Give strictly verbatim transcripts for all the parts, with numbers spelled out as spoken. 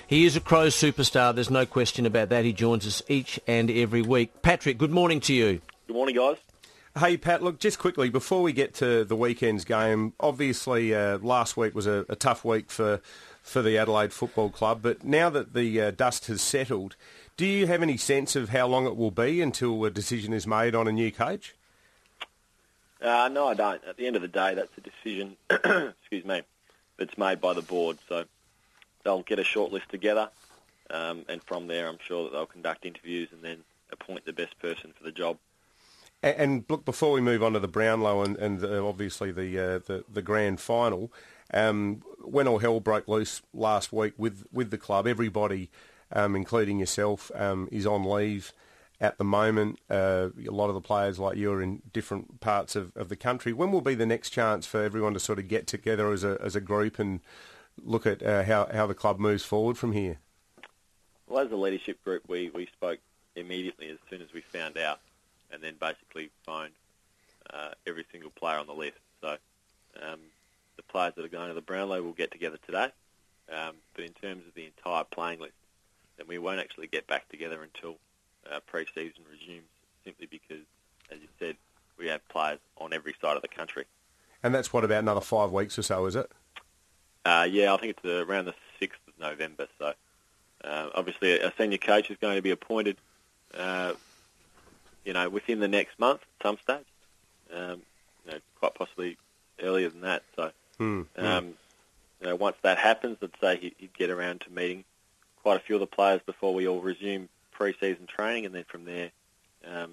He is a Crows superstar, there's no question about that. He joins us each and every week. Patrick, good morning to you. Good morning, guys. Hey, Pat, look, just quickly, before we get to the weekend's game, obviously uh, last week was a, a tough week for, for the Adelaide Football Club, but now that the uh, dust has settled, do you have any sense of how long it will be until a decision is made on a new coach? Uh, no, I don't. At the end of the day, that's a decision, excuse me, that's made by the board. So they'll get a short list together, um, and from there I'm sure that they'll conduct interviews and then appoint the best person for the job. And, and look, before we move on to the Brownlow and, and the, obviously the, uh, the the grand final, um, when all hell broke loose last week with, with the club, everybody, um, including yourself, um, is on leave at the moment. Uh, a lot of the players like you are in different parts of, of the country. When will be the next chance for everyone to sort of get together as a as a group and look at uh, how, how the club moves forward from here? Well, as a leadership group, we, we spoke immediately as soon as we found out, and then basically phoned uh, every single player on the list. So um, the players that are going to the Brownlow will get together today. Um, but in terms of the entire playing list, then we won't actually get back together until uh, pre-season resumes, simply because, as you said, we have players on every side of the country. And that's, what, about another five weeks or so, is it? Uh, yeah, I think it's uh, around the sixth of November. So uh, obviously a senior coach is going to be appointed uh, you know, within the next month at some stage, um, you know, quite possibly earlier than that. So, mm, um, mm. you know, once that happens, I'd say he'd get around to meeting quite a few of the players before we all resume pre-season training, and then from there, um,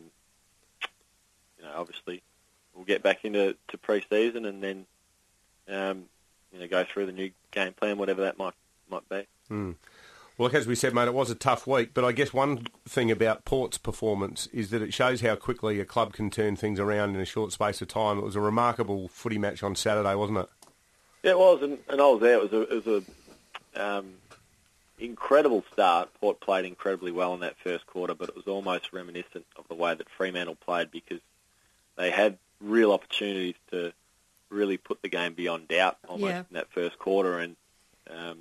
you know, obviously we'll get back into to pre-season, and then, um, you know, go through the new game plan, whatever that might might be. Mm. Well, look, as we said, mate, it was a tough week, but I guess one thing about Port's performance is that it shows how quickly a club can turn things around in a short space of time. It was a remarkable footy match on Saturday, wasn't it? Yeah, it was, and, and I was there. It was a, it was a um, incredible start. Port played incredibly well in that first quarter, but it was almost reminiscent of the way that Fremantle played, because they had real opportunities to really put the game beyond doubt almost yeah. in that first quarter, and um,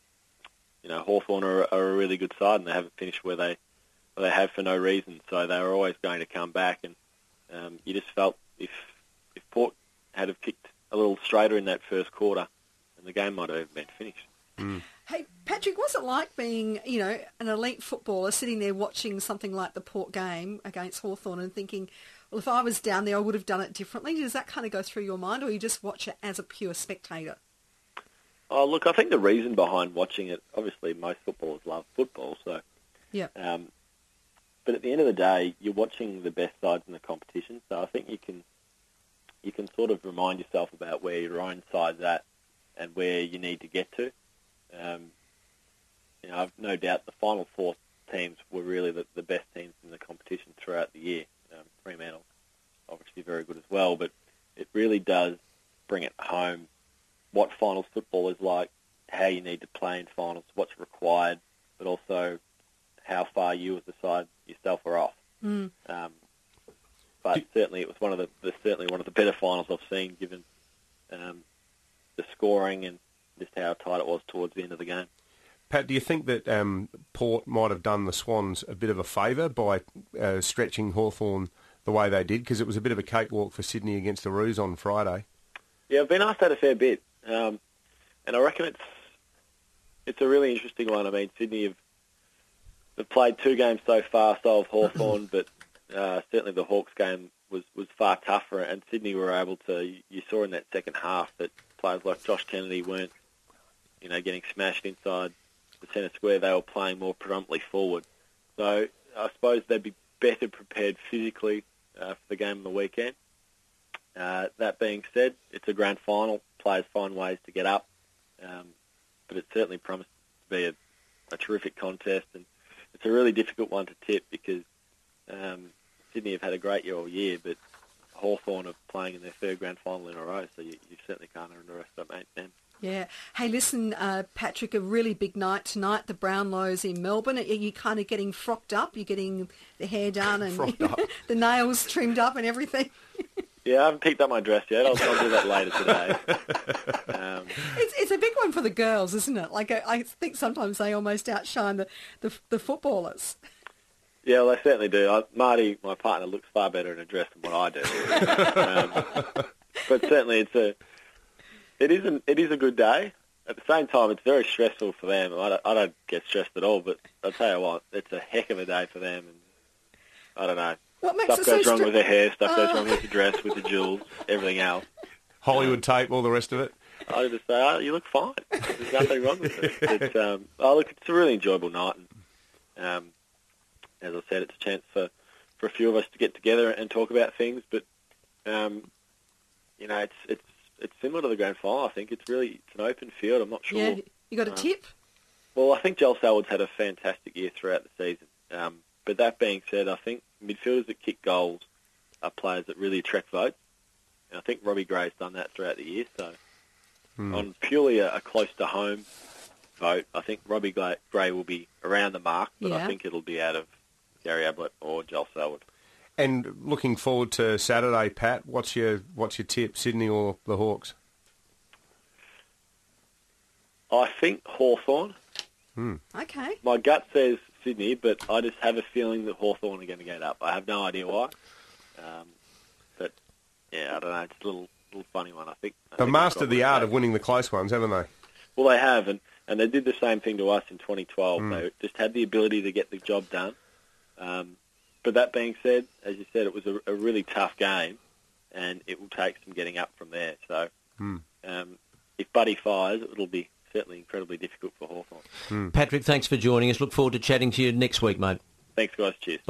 you know, Hawthorn are, are a really good side, and they haven't finished where they where they have for no reason. So they were always going to come back, and um, you just felt if if Port had have kicked a little straighter in that first quarter, then the game might have been finished. Mm. Hey, Patrick, what's it like being, you know, an elite footballer sitting there watching something like the Port game against Hawthorn and thinking, well, if I was down there, I would have done it differently? Does that kind of go through your mind, or you just watch it as a pure spectator? Oh, look, I think the reason behind watching it, obviously most footballers love football, so. Yeah. Um, but at the end of the day, you're watching the best sides in the competition, so I think you can you can sort of remind yourself about where your own side's at and where you need to get to. Um, you know, I've no doubt the final four teams were really the, the best teams in the competition throughout the year. Um, Fremantle, obviously very good as well, but it really does bring it home what finals football is like, how you need to play in finals, what's required, but also how far you as a side yourself are off. Mm. Um, but certainly it was one of the, the certainly one of the better finals I've seen, given um, the scoring and just how tight it was towards the end of the game. Pat, do you think that um, Port might have done the Swans a bit of a favour by uh, stretching Hawthorn the way they did? Because it was a bit of a cakewalk for Sydney against the Roos on Friday. Yeah, I've been asked that a fair bit. Um, and I reckon it's it's a really interesting one. I mean, Sydney have, have played two games so far, so have Hawthorn, but uh, certainly the Hawks game was, was far tougher, and Sydney were able to, you saw in that second half that players like Josh Kennedy weren't, you know, getting smashed inside the centre square. They were playing more predominantly forward. So I suppose they'd be better prepared physically uh, for the game on the weekend. Uh, that being said, it's a grand final. Players find ways to get up, um, but it certainly promised to be a, a terrific contest, and it's a really difficult one to tip because um, Sydney have had a great year all year, but Hawthorn are playing in their third grand final in a row, so you, you certainly can't underestimate them. Yeah. Hey, listen, uh, Patrick, a really big night tonight. The Brownlows in Melbourne. Are you kind of getting frocked up? You're getting the hair done and up. the nails trimmed up and everything? Yeah, I haven't picked up my dress yet. I'll, I'll do that later today. Um, It's, it's a big one for the girls, isn't it? Like I, I think sometimes they almost outshine the, the, the footballers. yeah, well, they certainly do. I, Marty, my partner, looks far better in a dress than what I do. um, but certainly, it's a it is an, it is a good day. At the same time, it's very stressful for them. I don't, I don't get stressed at all, but I'll tell you what, it's a heck of a day for them. And I don't know. What makes Stuff it goes so wrong stre- with their hair, stuff Oh. goes wrong with the dress, with the jewels, everything else. Hollywood tape, all the rest of it. I just say, oh, you look fine. There's nothing wrong with it. It's, um, oh, look, it's a really enjoyable night. And, um, as I said, it's a chance for, for a few of us to get together and talk about things. But, um, you know, it's it's it's similar to the grand final, I think. It's really it's an open field. I'm not sure. Yeah, you got a Uh, tip? Well, I think Joel Selwood's had a fantastic year throughout the season. Um, but that being said, I think midfielders that kick goals are players that really attract votes. And I think Robbie Gray's done that throughout the year. So on purely a, a close-to-home vote, I think Robbie Gray, Gray will be around the mark, but Yeah. I think it'll be out of Gary Ablett or Joel Selwood. And looking forward to Saturday, Pat. What's your what's your tip, Sydney or the Hawks? I think Hawthorn. Okay. My gut says Sydney, but I just have a feeling that Hawthorn are going to get up. I have no idea why. Um, but, yeah, I don't know. It's a little little funny one, I think. I They've think mastered the they've got art one of winning the close ones, haven't they? Well, they have, and, and they did the same thing to us in twenty twelve. They just had the ability to get the job done. Um, but that being said, as you said, it was a, a really tough game, and it will take some getting up from there. So um, if Buddy fires, it'll be certainly incredibly difficult for Hawthorn. Patrick, thanks for joining us. Look forward to chatting to you next week, mate. Thanks, guys. Cheers.